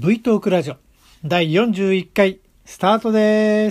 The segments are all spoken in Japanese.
V トークラジオ第41回スタートです。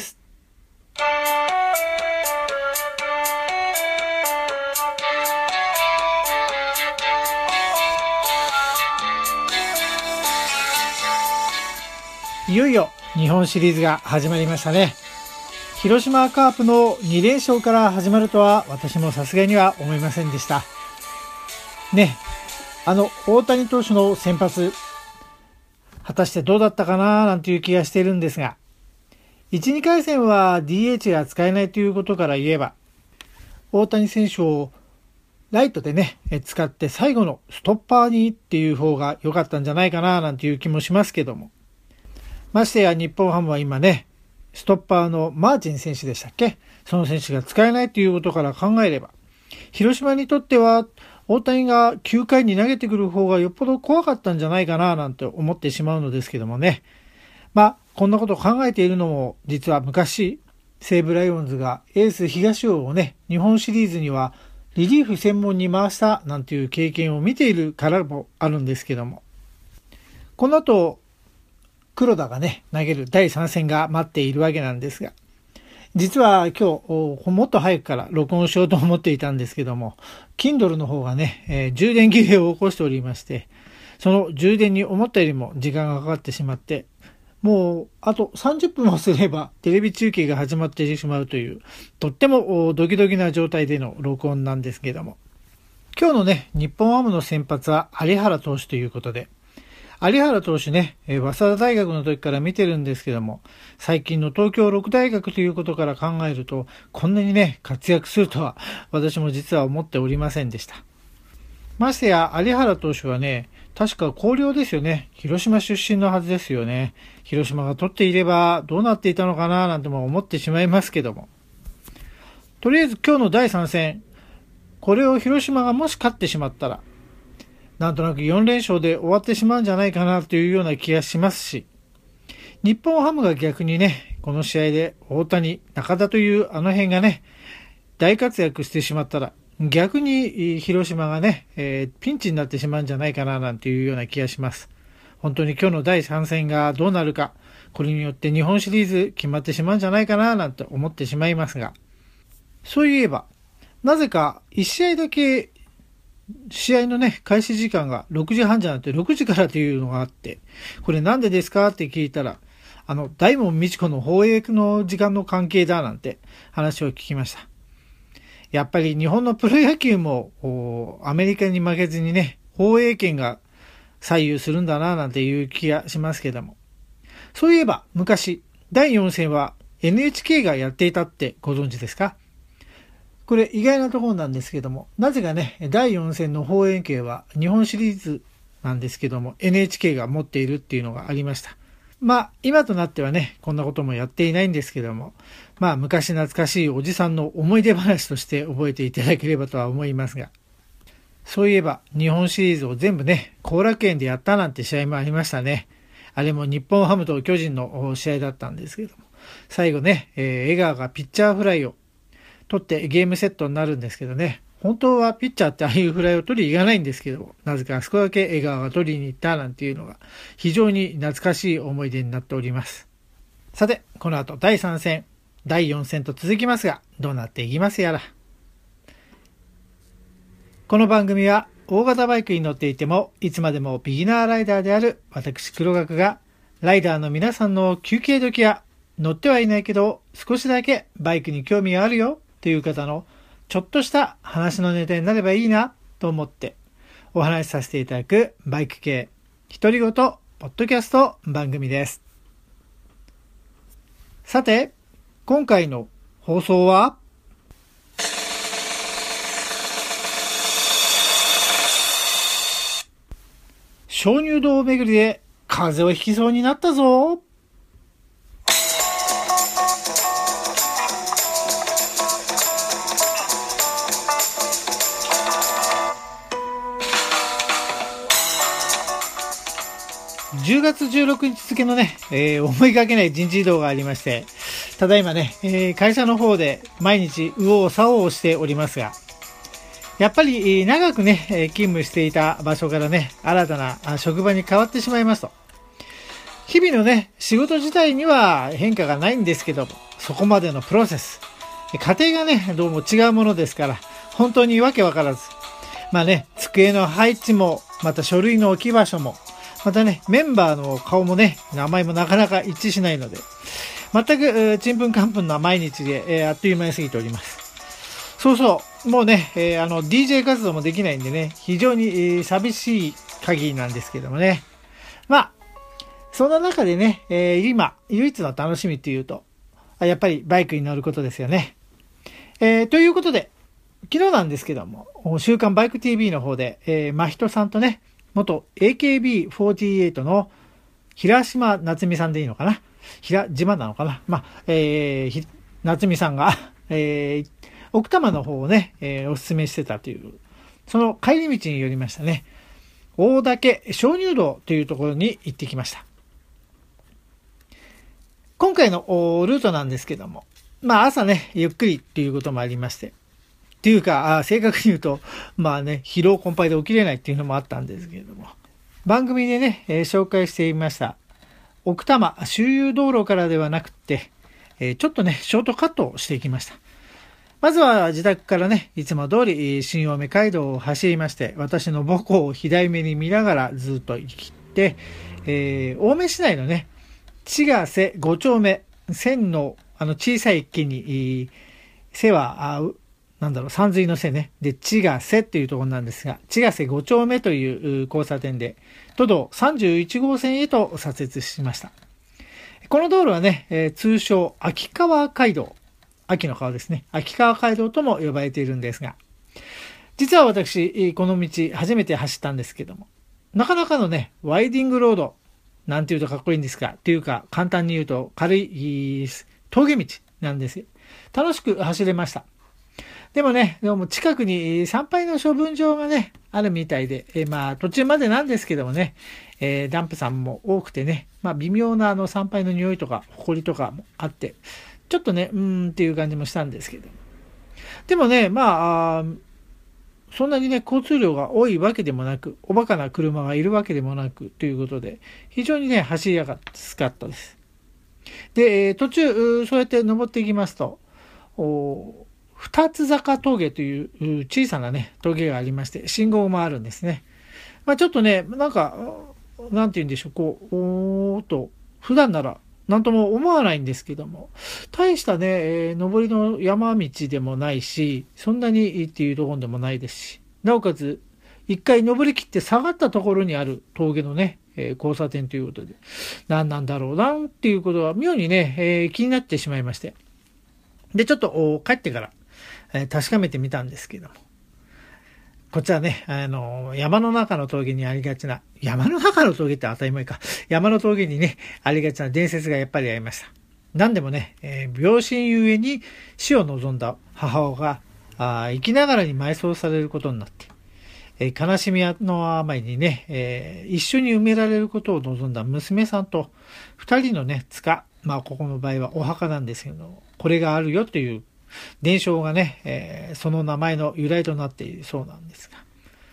いよいよ日本シリーズが始まりましたね。広島カープの2連勝から始まるとは私もさすがには思いませんでしたね。大谷投手の先発果たしてどうだったかななんていう気がしているんですが、1、2回戦は DH が使えないということから言えば、大谷選手をライトでね、使って最後のストッパーにっていう方が良かったんじゃないかななんていう気もしますけども。ましてや日本ハムは今ね、ストッパーのマーチン選手でしたっけ？その選手が使えないということから考えれば、広島にとっては大谷が9回に投げてくる方がよっぽど怖かったんじゃないかななんて思ってしまうのですけどもね。こんなことを考えているのも実は昔、西武ライオンズがエース東尾をね、日本シリーズにはリリーフ専門に回したなんていう経験を見ているからもあるんですけども。この後、黒田がね、投げる第3戦が待っているわけなんですが、実は今日もっと早くから録音しようと思っていたんですけども、Kindle の方がね、充電切れを起こしておりまして、その充電に思ったよりも時間がかかってしまって、もうあと30分もすればテレビ中継が始まってしまうという、とってもドキドキな状態での録音なんですけども、今日のね、日本ハムの先発は有原投手ということで、有原投手ね、早稲田大学の時から見てるんですけども、最近の東京六大学ということから考えると、こんなにね、活躍するとは私も実は思っておりませんでした。ましてや有原投手はね、確か広陵ですよね。広島出身のはずですよね。広島が取っていればどうなっていたのかななんても思ってしまいますけども。とりあえず今日の第3戦、これを広島がもし勝ってしまったら、なんとなく4連勝で終わってしまうんじゃないかなというような気がしますし、日本ハムが逆にね、この試合で大谷、中田というあの辺がね、大活躍してしまったら、逆に広島がね、ピンチになってしまうんじゃないかななんていうような気がします。本当に今日の第3戦がどうなるか、これによって日本シリーズ決まってしまうんじゃないかななんて思ってしまいますが、そういえば、なぜか1試合だけ試合のね、開始時間が6時半じゃなくて6時からというのがあって、これなんでですかって聞いたら、大門未知子の放映の時間の関係だなんて話を聞きました。やっぱり日本のプロ野球もアメリカに負けずにね、放映権が左右するんだななんていう気がしますけども。そういえば昔、第4戦は NHK がやっていたってご存知ですか？これ意外なところなんですけども、なぜかね、第4戦の放映権は日本シリーズなんですけども、NHK が持っているっていうのがありました。今となってはね、こんなこともやっていないんですけども、昔懐かしいおじさんの思い出話として覚えていただければとは思いますが、そういえば日本シリーズを全部ね、後楽園でやったなんて試合もありましたね。あれも日本ハムと巨人の試合だったんですけども、最後ね、江川がピッチャーフライを取ってゲームセットになるんですけどね、本当はピッチャーってああいうフライを取りに行かないんですけど、なぜかあそこだけ江川が取りに行ったなんていうのが非常に懐かしい思い出になっております。さて、この後第3戦、第4戦と続きますが、どうなっていきますやら。この番組は大型バイクに乗っていてもいつまでもビギナーライダーである私黒学が、ライダーの皆さんの休憩時や乗ってはいないけど少しだけバイクに興味があるよという方のちょっとした話のネタになればいいなと思ってお話しさせていただくバイク系独り言ポッドキャスト番組です。さて、今回の放送は鍾乳洞巡りで風邪をひきそうになったぞ。10月16日付のね、思いがけない人事異動がありまして、ただいまね、会社の方で毎日右往左往しておりますが、やっぱり長くね、勤務していた場所からね、新たな職場に変わってしまいますと、 日々のね、仕事自体には変化がないんですけども、そこまでのプロセス、過程がね、どうも違うものですから、本当にわけわからず。まあね、机の配置も、また書類の置き場所も、またね、メンバーの顔もね、名前もなかなか一致しないので、全くちんぷんかんぷんな毎日で、あっという間に過ぎております。そうそう、もうね、DJ 活動もできないんでね、非常に、寂しい限りなんですけどもね。まあ、そんな中でね、今、唯一の楽しみっていうと、やっぱりバイクに乗ることですよね。ということで、昨日なんですけども、週刊バイク TV の方で、真人さんとね、元 AKB48 の平島夏美さんでいいのかな、平島なのかな、まあ、夏美さんが、奥多摩の方をね、お勧めしてたという、その帰り道に寄りましたね。大岳鍾乳洞というところに行ってきました。今回のルートなんですけども、まあ朝ね、ゆっくりっていうこともありまして、っていうか、正確に言うと、まあね、疲労困憊で起きれないっていうのもあったんですけれども、番組でね、紹介していました、奥多摩周遊道路からではなくて、ちょっとね、ショートカットをしていきました。まずは自宅からね、いつも通り新青梅街道を走りまして、私の母校を左目に見ながらずっと行きって、青梅市内のね、千ヶ瀬5丁目、線の小さい駅に、瀬は、山水の瀬ね。で、千ヶ瀬っていうところなんですが、千ヶ瀬5丁目という交差点で、都道31号線へと左折しました。この道路はね、通称、秋川街道。秋の川ですね。秋川街道とも呼ばれているんですが、実は私、この道初めて走ったんですけども、なかなかのね、ワイディングロード、なんて言うとかっこいいんですかっていうか、簡単に言うと軽い峠道なんです。楽しく走れました。でもね、どうも近くに参拝の処分場がね、あるみたいで、まあ途中までなんですけどもね、ダンプさんも多くてね、まあ微妙な参拝の匂いとか、埃とかもあって、ちょっとね、っていう感じもしたんですけど。でもね、まあ、そんなにね、交通量が多いわけでもなく、おバカな車がいるわけでもなく、ということで、非常にね、走りやすかったです。で、途中、そうやって登っていきますと、二つ坂峠という小さなね、峠がありまして、信号もあるんですね。まあちょっとね、なんか、なんて言うんでしょう、普段なら、なんとも思わないんですけども、大したね、登りの山道でもないし、そんなにっていうところでもないですし、なおかつ、一回登り切って下がったところにある峠のね、交差点ということで、何なんだろうなっていうことは妙にね、気になってしまいまして。で、ちょっと帰ってから、確かめてみたんですけども、こっちはね、山の中の峠にありがちな、山の中の峠って当たり前か。山の峠にね、ありがちな伝説がやっぱりありました。何でもね、病身ゆえに死を望んだ母親が、生きながらに埋葬されることになって、悲しみのあまりにね、一緒に埋められることを望んだ娘さんと、二人のね、塚、まあここの場合はお墓なんですけど、これがあるよという伝承がね、その名前の由来となっているそうなんですが。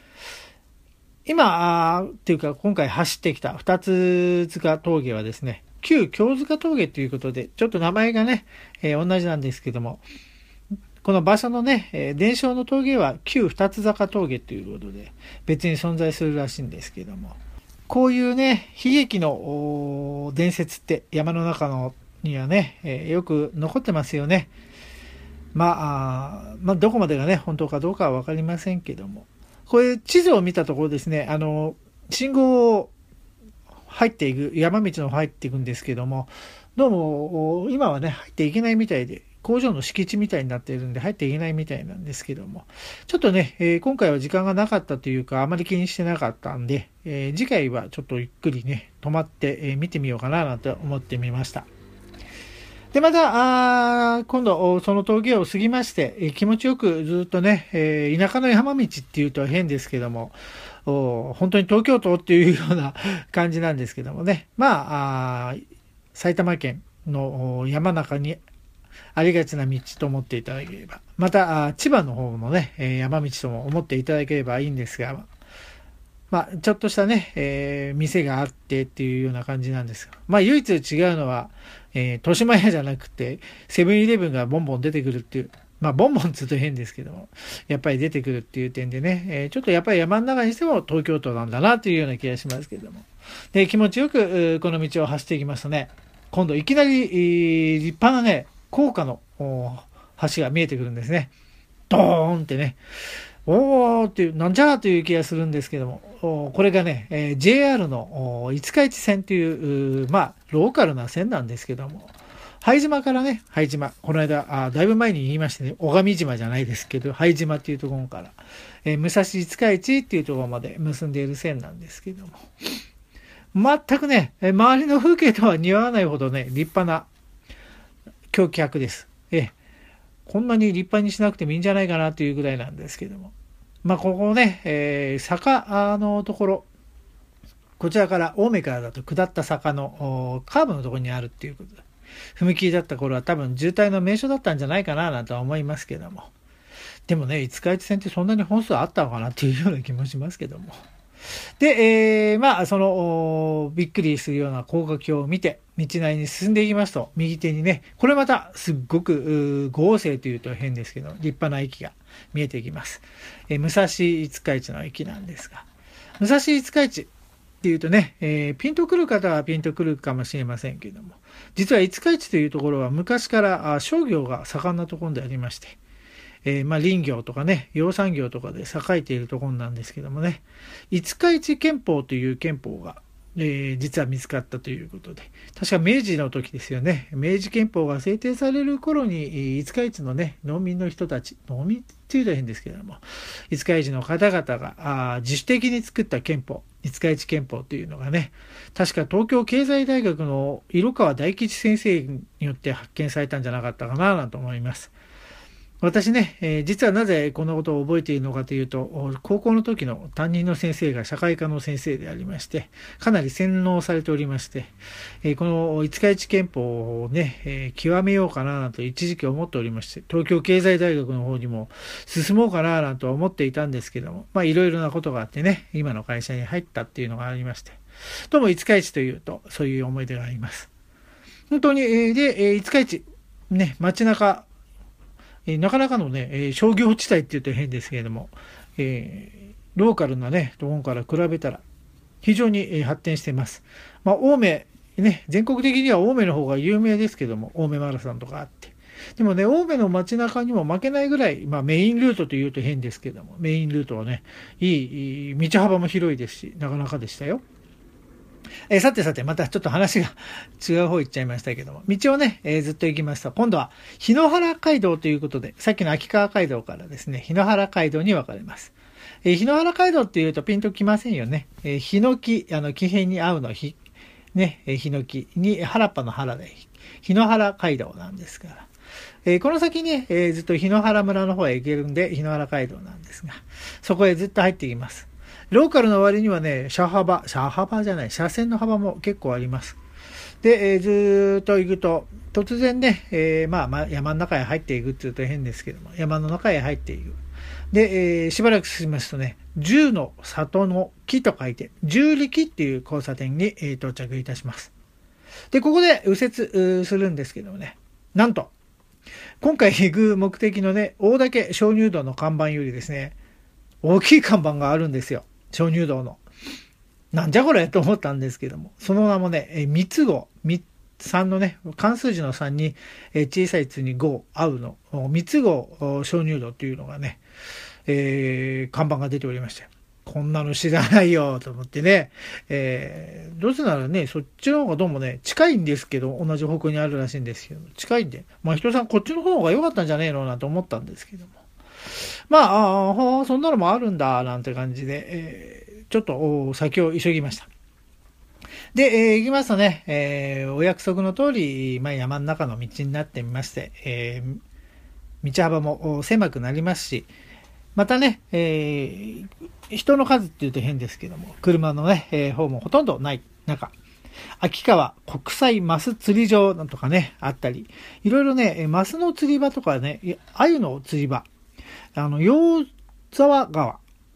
今、っていうか今回走ってきた二つ塚峠はですね、旧京塚峠ということで、ちょっと名前がね、同じなんですけども、この場所のね、伝承の峠は旧二つ坂峠ということで、別に存在するらしいんですけども、こういうね、悲劇の伝説って山の中のにはね、よく残ってますよね。まあ、どこまでがね、本当かどうかはわかりませんけども。これ、地図を見たところですね、信号を入っていく、山道の入っていくんですけども、どうも、今はね、入っていけないみたいで、工場の敷地みたいになっているんで、入っていけないみたいなんですけども、ちょっとね、今回は時間がなかったというか、あまり気にしてなかったんで、次回はちょっとゆっくりね、止まって、見てみようかななんて思ってみました。で、また、今度、その峠を過ぎまして、気持ちよくずっとね、田舎の山道っていうと変ですけども、本当に東京都っていうような感じなんですけどもね。まあ、埼玉県の山中にありがちな道と思っていただければ、また、千葉の方のね、山道とも思っていただければいいんですが、 ちょっとしたね、店があってっていうような感じなんですが、唯一違うのは、豊島屋じゃなくて、セブンイレブンがボンボン出てくるっていう、ボンボンつうと変ですけども、やっぱり出てくるっていう点でね、ちょっとやっぱり山の中にしても東京都なんだなというような気がしますけれども。で、気持ちよくこの道を走っていきますとね、今度いきなり立派なね、高架の橋が見えてくるんですね。ドーンってね。おーっていう、なんじゃーという気がするんですけども、これがね、JR の五日市線という、ローカルな線なんですけども、拝島からね、拝島、この間、だいぶ前に言いましてね、小上島じゃないですけど、拝島っていうところから、武蔵五日市っていうところまで結んでいる線なんですけども、全くね、周りの風景とは似合わないほどね、立派な橋脚です。こんなに立派にしなくてもいいんじゃないかなというぐらいなんですけども。ここね、坂のところ、こちらから青梅からだと下った坂のカーブのところにあるっていうことで、踏切だった頃は多分渋滞の名所だったんじゃないかななんて思いますけども。でもね、五日市線ってそんなに本数あったのかなっていうような気もしますけども。で、その、びっくりするような高架橋を見て、道なりに進んでいきますと、右手にね、これまたすっごく豪勢というと変ですけど、立派な駅が見えてきます。武蔵五日市の駅なんですが、武蔵五日市っていうとね、ピンとくる方はピンとくるかもしれませんけども、実は五日市というところは昔から商業が盛んなところでありまして、林業とかね、養蚕業とかで栄えているところなんですけどもね、五日市憲法という憲法が、実は見つかったということで、確か明治の時ですよね、明治憲法が制定される頃に、五日市のね、農民の人たち、農民っていうと変ですけども、五日市の方々が自主的に作った憲法、五日市憲法というのがね、確か東京経済大学の色川大吉先生によって発見されたんじゃなかったかなと思います。私ね、実はなぜこのことを覚えているのかというと、高校の時の担任の先生が社会科の先生でありまして、かなり洗脳されておりまして、この五日市憲法をね、極めようかなと一時期思っておりまして、東京経済大学の方にも進もうかなと思っていたんですけども、いろいろなことがあってね、今の会社に入ったっていうのがありまして、どうも五日市というと、そういう思い出があります。本当に、で、五日市、ね、街中、なかなかのね、商業地帯って言うと変ですけれども、ローカルなね、ところから比べたら非常に発展しています。青梅、ね、全国的には青梅の方が有名ですけども、青梅マラソンとかあって。でもね、青梅の街中にも負けないぐらい、メインルートというと変ですけども、メインルートはね、いい道幅も広いですし、なかなかでしたよ。さて、またちょっと話が違う方行っちゃいましたけども、道をね、ずっと行きますと、今度は日野原街道ということで、さっきの秋川街道からですね、日野原街道に分かれます。日野原街道っていうとピンときませんよね。ヒノキ、木片に合うの日、ね、ヒノキに原っぱの原で、日野原街道なんですから。この先ね、ずっと日野原村の方へ行けるんで、日野原街道なんですが、そこへずっと入っていきます。ローカルの割にはね、車線の幅も結構あります。で、ずーっと行くと、突然ね、山の中へ入っていくって言うと変ですけども、山の中へ入っていく。で、しばらく進みますとね、十の里の木と書いて、十力っていう交差点に、到着いたします。で、ここで右折するんですけどもね、なんと、今回行く目的のね、大岳鍾乳洞の看板よりですね、大きい看板があるんですよ。鍾乳洞の。なんじゃこれと思ったんですけども、その名もね、三つ号、3のね、漢数字の3に、小さいつに5、合うの、三つ号鍾乳洞というのがね、看板が出ておりまして、こんなの知らないよと思ってね、どうせならね、そっちの方がどうもね、近いんですけど、同じ方向にあるらしいんですけど、近いんで、人さんこっちの方が良かったんじゃねえのなんて思ったんですけども。そんなのもあるんだ、なんて感じで、ちょっと先を急ぎました。で、行きますとね、お約束の通り、山の中の道になってみまして、道幅も狭くなりますし、またね、人の数っていうと変ですけども、車のね、方もほとんどない中、秋川国際マス釣り場なんとかね、あったり、いろいろね、マスの釣り場とかね、鮎の釣り場、洋沢川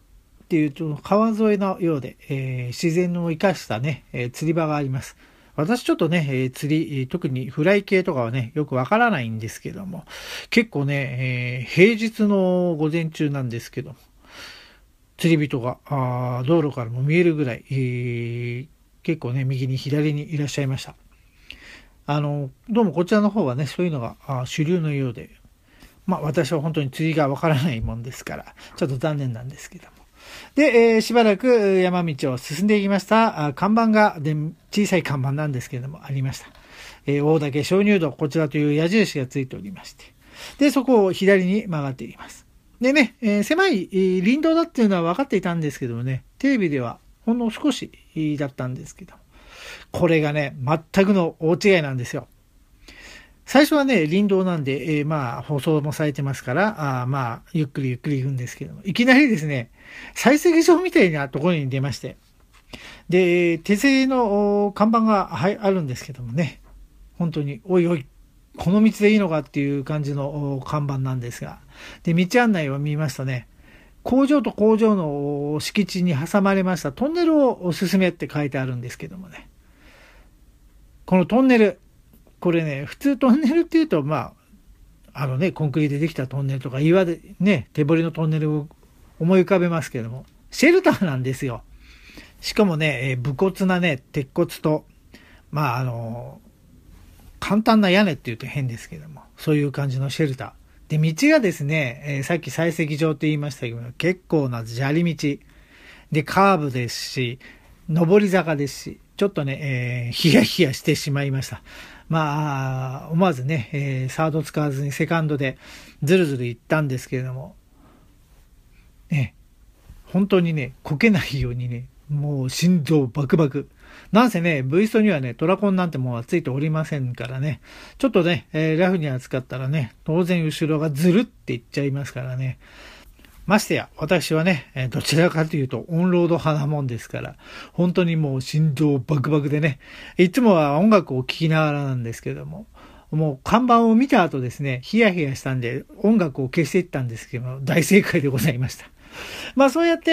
っていうと川沿いのようで、自然を生かしたね、釣り場があります。私ちょっとね、釣り、特にフライ系とかはね、よくわからないんですけども、結構ね、平日の午前中なんですけども、釣り人が道路からも見えるぐらい、結構ね、右に左にいらっしゃいました。どうもこちらの方はね、そういうのが主流のようで、まあ私は本当に釣りがわからないもんですから、ちょっと残念なんですけども。で、しばらく山道を進んでいきました。看板が、小さい看板なんですけれども、ありました。大岳鍾乳洞、こちらという矢印がついておりまして。で、そこを左に曲がっています。でね、狭い林道だっていうのは分かっていたんですけどもね、テレビではほんの少しだったんですけど、これがね、全くの大違いなんですよ。最初はね、林道なんで、まあ、舗装もされてますから、まあ、ゆっくりゆっくり行くんですけども、いきなりですね、採石場みたいなところに出まして、で、手製の看板があるんですけどもね、本当に、おいおい、この道でいいのかっていう感じの看板なんですが、で、道案内を見ますとね、工場と工場の敷地に挟まれましたトンネルをおすすめって書いてあるんですけどもね、このトンネル、これね、普通トンネルっていうと、まあ、コンクリでできたトンネルとか岩でね、手彫りのトンネルを思い浮かべますけども、シェルターなんですよ。しかもね、武骨なね、鉄骨と、まあ、簡単な屋根って言うと変ですけども、そういう感じのシェルター。で、道がですね、さっき採石場って言いましたけど、結構な砂利道。で、カーブですし、上り坂ですし、ちょっとね、ヒヤヒヤしてしまいました。まあ、思わずね、サード使わずにセカンドでずるずる行ったんですけれども、ね、本当にね、こけないようにね、もう心臓バクバク。なんせね、ブイストにはね、トラコンなんてものはついておりませんからね、ちょっとね、ラフに扱ったらね、当然後ろがずるっていっちゃいますからね。ましてや、私はね、どちらかというとオンロード派なもんですから、本当にもう心臓バクバクでね、いつもは音楽を聴きながらなんですけども、もう看板を見た後ですね、ヒヤヒヤしたんで音楽を消していったんですけども、大正解でございました。まあそうやって、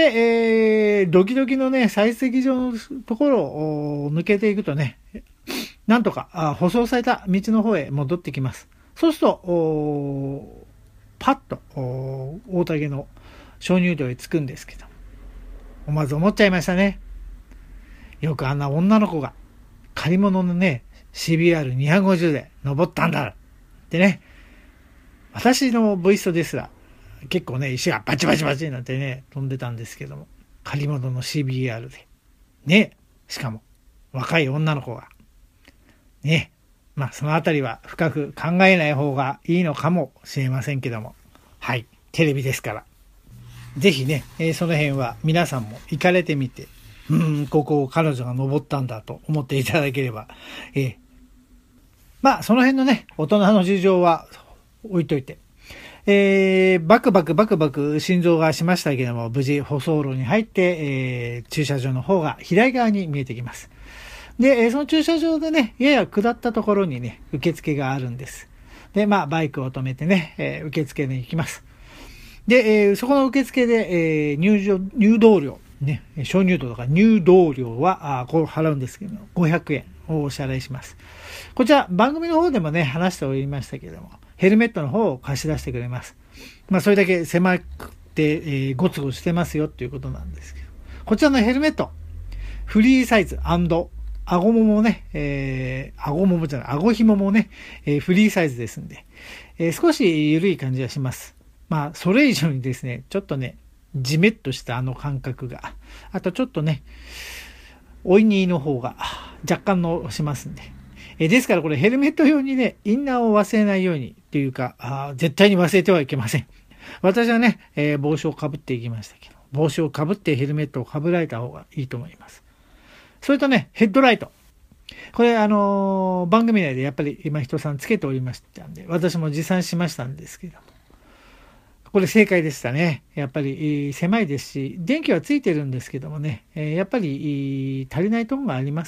ドキドキのね、採石場のところを抜けていくとね、なんとか舗装された道の方へ戻ってきます。そうすると、パッと大竹の鍾乳洞へ着くんですけど、思わず思っちゃいましたね。よくあんな女の子が借り物のね、CBR250 で登ったんだってね、私のボイストですら結構ね、石がバチバチバチになってね、飛んでたんですけども、借り物の CBR で。ね、しかも若い女の子が。ね、まあそのあたりは深く考えない方がいいのかもしれませんけども。はい、テレビですから。ぜひね、その辺は皆さんも行かれてみて、ここを彼女が登ったんだと思っていただければ、まあその辺のね、大人の事情は置いといて、バクバク心臓がしましたけども、無事舗装路に入って、駐車場の方が左側に見えてきます。で、その駐車場でね、やや下ったところにね、受付があるんです。で、まあバイクを止めてね、受付に行きます。で、そこの受付で、入道料、ね、鍾乳洞とか入道料は、こう払うんですけども、500円をお支払いします。こちら、番組の方でもね、話しておりましたけれども、ヘルメットの方を貸し出してくれます。まあ、それだけ狭くて、ゴツゴツしてますよっていうことなんですけど、こちらのヘルメット、フリーサイズ&顎ももね、顎紐もね、フリーサイズですんで、少し緩い感じがします。まあ、それ以上にですね、ちょっとね、じめっとしたあの感覚が、あとちょっとね、おいにの方が若干のしますんで。ですからこれヘルメット用にね、インナーを忘れないようにっていうか、絶対に忘れてはいけません。私はね、帽子をかぶっていきましたけど、帽子をかぶってヘルメットをかぶられた方がいいと思います。それとね、ヘッドライト。これ番組内でやっぱり今人さんつけておりましたんで、私も持参しましたんですけども。これ正解でしたね。やっぱり狭いですし、電気はついてるんですけどもね、やっぱり足りないところがあります。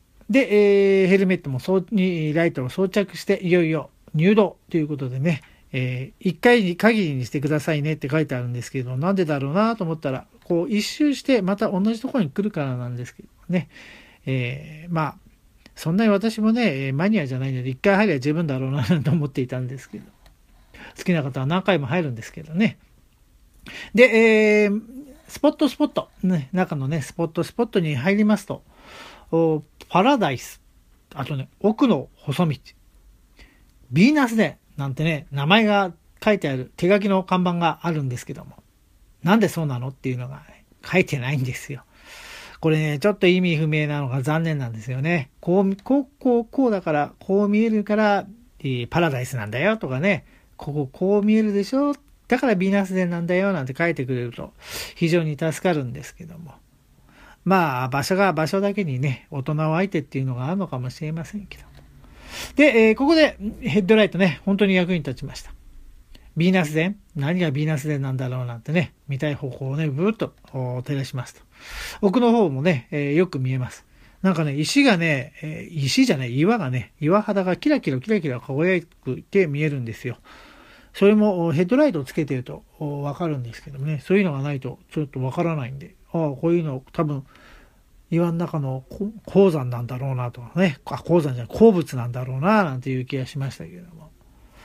で、ヘルメットもライトを装着して、いよいよ入道ということでね、 1回に限りにしてくださいねって書いてあるんですけど、なんでだろうなと思ったら、こう一周してまた同じところに来るからなんですけどね。まあ、そんなに私もね、マニアじゃないので、1回入れば十分だろうなと思っていたんですけど、好きな方は何回も入るんですけどね。で、スポット、ね、中のね、スポットに入りますと、パラダイス、あとね、奥の細道、ヴィーナスデーなんてね、名前が書いてある手書きの看板があるんですけども、なんでそうなのっていうのが、ね、書いてないんですよ。これね、ちょっと意味不明なのが残念なんですよね。こうだから、こう見えるから、パラダイスなんだよとかね、こう見えるでしょ、だからヴィーナスデーなんだよなんて書いてくれると非常に助かるんですけども。まあ、場所が場所だけにね、大人を相手っていうのがあるのかもしれませんけども。で、ここでヘッドライトね、本当に役に立ちました。ヴィーナスデー、何がヴィーナスデーなんだろうなんてね、見たい方向をね、ブーッと照らしますと。奥の方もね、よく見えます。なんかね、石がね、岩がね、岩肌がキラキラ輝くて見えるんですよ。それもヘッドライトをつけてるとわかるんですけどもね、そういうのがないとちょっとわからないんで、こういうの多分岩の中の鉱山なんだろうなとかね、鉱山じゃない、鉱物なんだろうななんていう気がしましたけれども。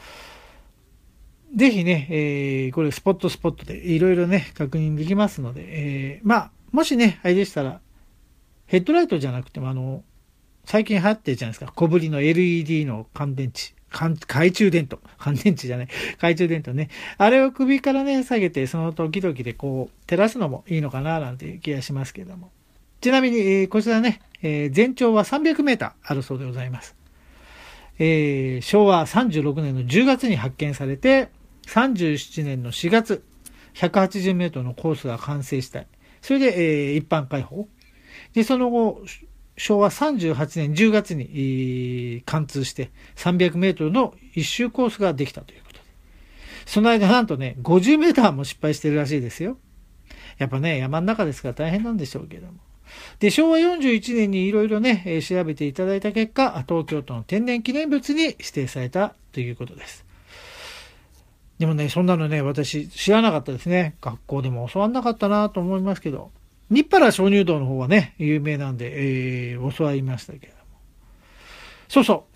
ぜひね、これスポットでいろいろね、確認できますので、まあ、もしね、あれでしたら、ヘッドライトじゃなくても最近流行ってるじゃないですか、小ぶりの LED の乾電池。懐中電灯。乾電池じゃない。懐中電灯ね。あれを首からね、下げて、その時々でこう、照らすのもいいのかな、なんていう気がしますけれども。ちなみに、こちらね、全長は300メーターあるそうでございます。昭和36年の10月に発見されて、37年の4月、180メートルのコースが完成した。それで、一般開放。で、その後、昭和38年10月に貫通して300メートルの一周コースができたということで。その間なんとね、50メーターも失敗してるらしいですよ。やっぱね、山の中ですから大変なんでしょうけども。で、昭和41年にいろいろね、調べていただいた結果、東京都の天然記念物に指定されたということです。でもね、そんなのね、私知らなかったですね。学校でも教わんなかったなと思いますけど。日原鍾乳洞の方はね、有名なんで、教わりましたけれども。そうそう。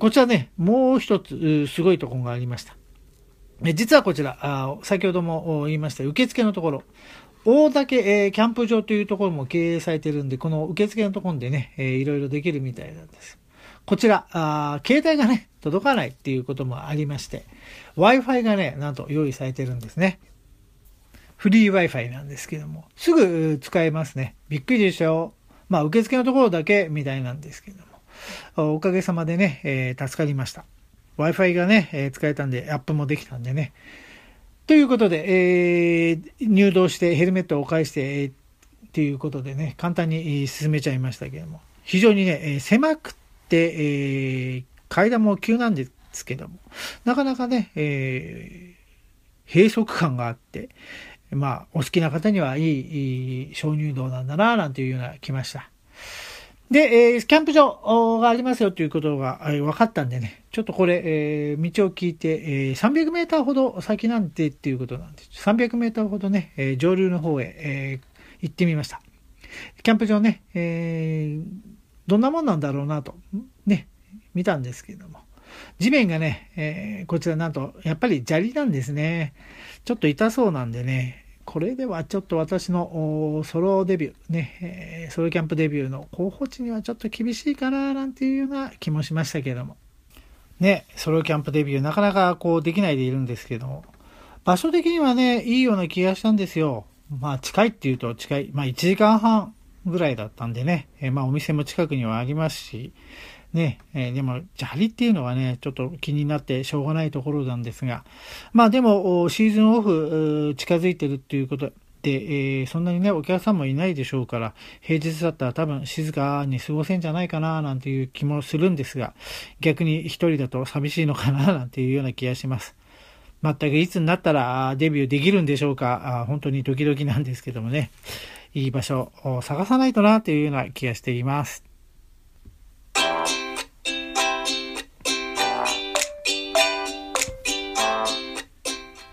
こちらね、もう一つ、すごいところがありました。実はこちら、先ほども言いました、受付のところ、大岳、キャンプ場というところも経営されてるんで、この受付のところでね、いろいろできるみたいなんです。こちら、携帯がね、届かないっていうこともありまして、Wi-Fi がね、なんと用意されてるんですね。フリー Wi-Fi なんですけども、すぐ使えますね。びっくりでしょ。まあ、受付のところだけみたいなんですけども、おかげさまでね、助かりました。Wi-Fi がね、使えたんで、アップもできたんでね。ということで、入道してヘルメットを返して、っていうことでね、簡単に進めちゃいましたけども、非常にね、狭くて、階段も急なんですけども、なかなかね、閉塞感があって、まあ、お好きな方にはいい鍾乳洞なんだな、なんていうような来ました。で、キャンプ場がありますよということが分かったんでね、ちょっとこれ、道を聞いて、300メーターほど先なんでっていうことなんです。300メーターほどね、上流の方へ、行ってみました。キャンプ場ね、どんなもんなんだろうなと、ね、見たんですけれども。地面がね、こちらなんと、やっぱり砂利なんですね。ちょっと痛そうなんでね、これではちょっと私のソロデビュー、ね、ソロキャンプデビューの候補地にはちょっと厳しいかな、なんていうような気もしましたけれども。ね、ソロキャンプデビューなかなかこうできないでいるんですけども、場所的にはね、いいような気がしたんですよ。まあ近いっていうと近い、まあ1時間半ぐらいだったんでね、まあお店も近くにはありますし、ね、でも砂利っていうのはね、ちょっと気になってしょうがないところなんですが、まあでもシーズンオフ近づいてるっていうことで、そんなにね、お客さんもいないでしょうから、平日だったら多分静かに過ごせんじゃないかな、なんていう気もするんですが、逆に一人だと寂しいのかな、なんていうような気がします。全くいつになったらデビューできるんでしょうか。本当にドキドキなんですけどもね、いい場所を探さないとな、というような気がしています。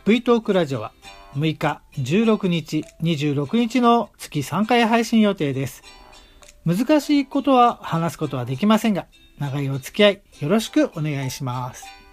V トークラジオは6日、16日、26日の月3回配信予定です。難しいことは話すことはできませんが、長いお付き合いよろしくお願いします。